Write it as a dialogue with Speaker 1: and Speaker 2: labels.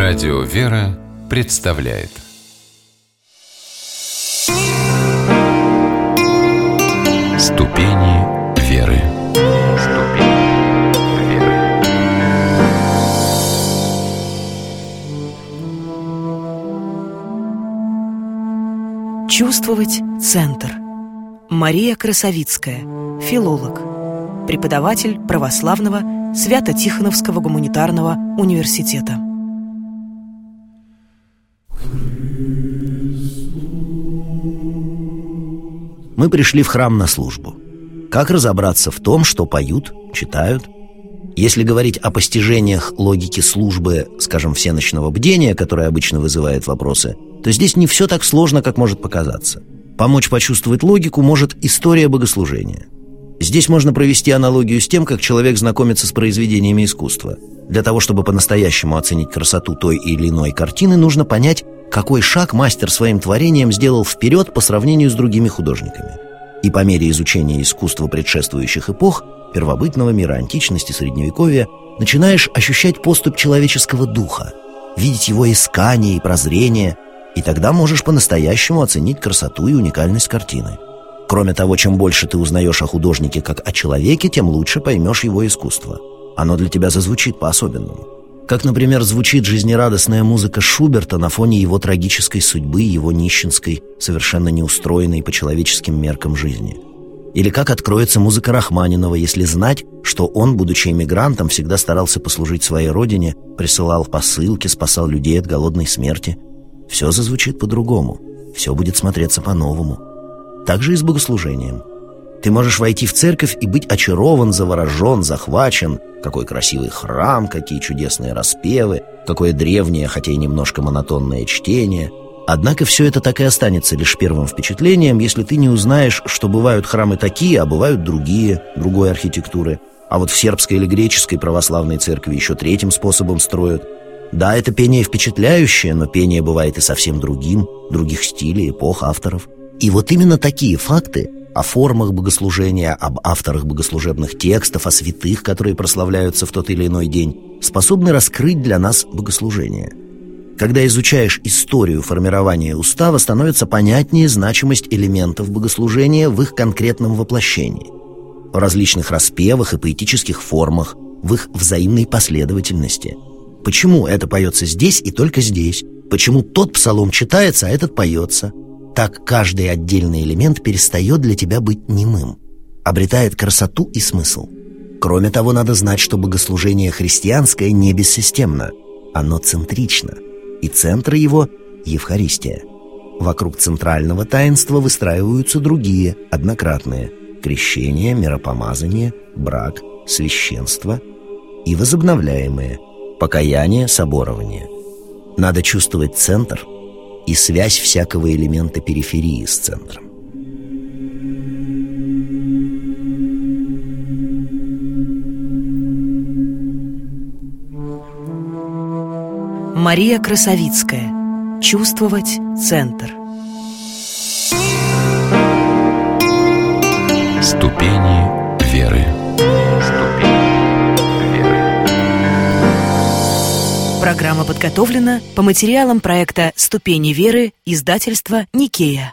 Speaker 1: Радио «Вера» представляет Ступени веры. Ступени веры.
Speaker 2: Чувствовать центр. Мария Красовицкая, филолог, преподаватель православного Свято-Тихоновского гуманитарного университета.
Speaker 3: Мы пришли в храм на службу. Как разобраться в том, что поют, читают? Если говорить о постижениях логики службы, скажем, всеночного бдения, которое обычно вызывает вопросы, то здесь не все так сложно, как может показаться. Помочь почувствовать логику может история богослужения. Здесь можно провести аналогию с тем, как человек знакомится с произведениями искусства. Для того, чтобы по-настоящему оценить красоту той или иной картины, нужно понять, какой шаг мастер своим творением сделал вперед по сравнению с другими художниками. И по мере изучения искусства предшествующих эпох, первобытного мира, античности, средневековья, начинаешь ощущать поступь человеческого духа, видеть его искание и прозрение, и тогда можешь по-настоящему оценить красоту и уникальность картины. Кроме того, чем больше ты узнаешь о художнике как о человеке, тем лучше поймешь его искусство. Оно для тебя зазвучит по-особенному. Как, например, звучит жизнерадостная музыка Шуберта на фоне его трагической судьбы, его нищенской, совершенно неустроенной по человеческим меркам жизни. Или как откроется музыка Рахманинова, если знать, что он, будучи эмигрантом, всегда старался послужить своей родине, присылал посылки, спасал людей от голодной смерти. Все зазвучит по-другому, все будет смотреться по-новому. Так же и с богослужением. Ты можешь войти в церковь и быть очарован, заворожен, захвачен. Какой красивый храм, какие чудесные распевы, какое древнее, хотя и немножко монотонное чтение. Однако все это так и останется лишь первым впечатлением, если ты не узнаешь, что бывают храмы такие, а бывают другие, другой архитектуры. А вот в сербской или греческой православной церкви еще третьим способом строят. Да, это пение впечатляющее, но пение бывает и совсем другим, других стилей, эпох, авторов. И вот именно такие факты о формах богослужения, об авторах богослужебных текстов, о святых, которые прославляются в тот или иной день, способны раскрыть для нас богослужение. Когда изучаешь историю формирования устава, становится понятнее значимость элементов богослужения в их конкретном воплощении, в различных распевах и поэтических формах, в их взаимной последовательности. Почему это поется здесь и только здесь? Почему тот псалом читается, а этот поется? Так каждый отдельный элемент перестает для тебя быть немым, обретает красоту и смысл. Кроме того, надо знать, что богослужение христианское не бессистемно, оно центрично, и центр его — Евхаристия. Вокруг центрального таинства выстраиваются другие, однократные: крещение, миропомазание, брак, священство и возобновляемые: покаяние, соборование. Надо чувствовать центр и связь всякого элемента периферии с центром.
Speaker 2: Мария Красовицкая. Чувствовать центр.
Speaker 1: Ступени веры. Ступени веры.
Speaker 2: Программа подготовлена по материалам проекта «Ступени веры» издательства «Никея».